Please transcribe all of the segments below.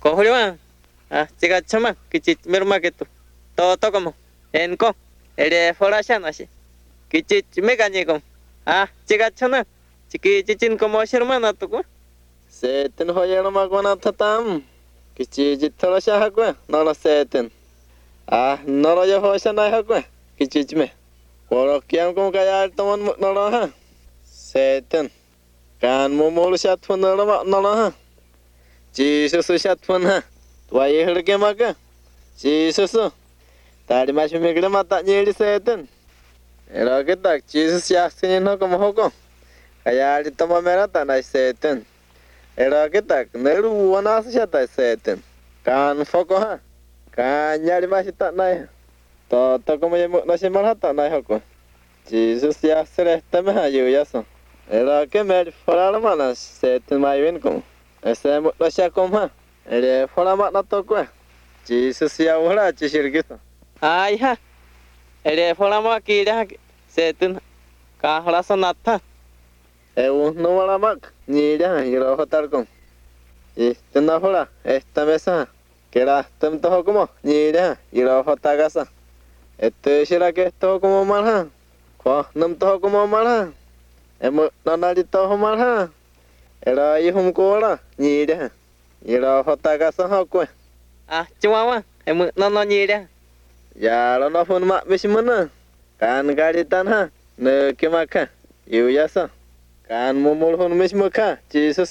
Cojuliwan, chica chama, kichich mirma que tú, todo como, en con, ere forashan así, kichich megañico, chica chana, chiqui chichin como hermana tú, Seten hoyero magwana tatam. Kichi tolo shahakwe, no lo seten. No lo yo hoya na hakwe. Kichichme. Poro kiam como kaya tomon no lo ha. Seten. Kan mumul shatfun no lo ha. Jesus shatfun ha. Tuai herke maka. Jesus. Tadi masih mikir mata nyeri seten. Era kita Jesus yakin no como hoko. Kaya di toma merata na seten. Era kita neru wana sejata seten. Kan foco ha. Kan nyari masih tak naik. To como ya masih malah tak naik hoko. Jesus ya sereh teme ha yo ya so. Era que me fora mana seten mai ven como. Ese mo ya como ha. Ele fora mana to ko. Jesus ya ora chisir gitu. Ay ha, ere forama kira setun, kahla sonata. No wala mak. Ni dia iro hotar kom. Tena hola, esta mesa. Kera tem toho como. Ni dia iro hotagasa. Shira que toho como malha. Ko nam toho como malha. Emo nanali toho malha. Era ihum ko ora. Ni dia iro hotagasa hokwe. Chihuahua, emo no ni dia. Ya lo no fun mak bismana. Kan gari tanha. Ne kemaka. Yu yasa. Kan mumul hun mismo ka. Jesus.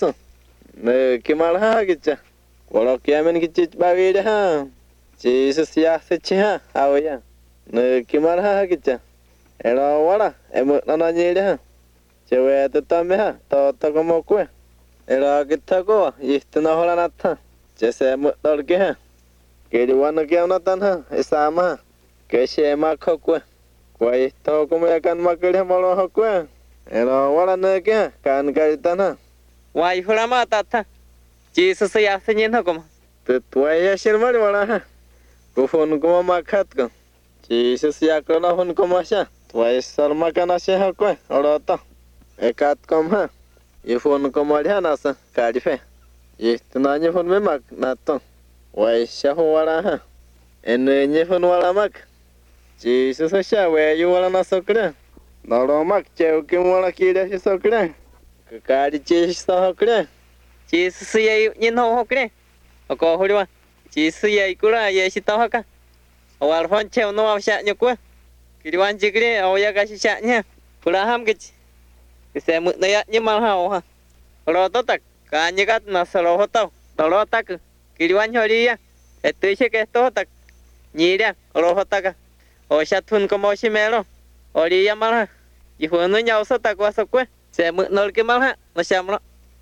Ne kemal ha gicha. Wala kiamen gichich bagi ha. Jesus ya sechi ha. Awya. Ne kemal ha gicha. Era wala. Emu nana nyeri ha. Cewe tetame ha. To como kue. Era kita ko. Istana hola nata. Jese emu dorke ha. Kiri wana kiam natan ha. Isama ha. Keshe makho kue. Kue to como ya kan makeli malo ho kue. Era wala ne ke kan kaitan ha. Wai hulama tata. Jesus ya senyen ho como. Tuai ya shirmari wala ha. Kufun kuma makat ko. Jesus ya kona hun kuma sha. Tuai sarma kana she ha ko. Orota. Ekat kom ha. Ifun kuma dia nasa kadife. Istunanya fun me mak nato. Wai sha wala ha. Enye fun wala mak. Jesus sha we yu wala nasokre. Noro mak cheu kim wala kira shi sokre. Kari chesh sokre. Jesus ya nyen ho hokre. Ko huliwa. Jesus ya ikura ya shi ta hoka. Awal fon cheu no avsha nyukwa. Kiriwan jigre awya gashi sha nya. Puraham gich. Se mu na ya nyemal ha. Ro to tak ka nyegat na salo hotau. Dolo tak kiriwan hori ya. Etu ke to tak. Nyira ro hotaka. O shatun como shimelo. Ori ya malha. Y fue no ya usa takwa sokwe. Se mu nol ke malha. No shamro.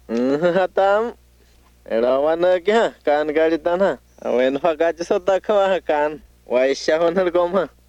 Hatam. Era wana ke ha. Kan gari tan ha. Awen fa gaji so takwa ha kan. Wai shahon hal kom ha.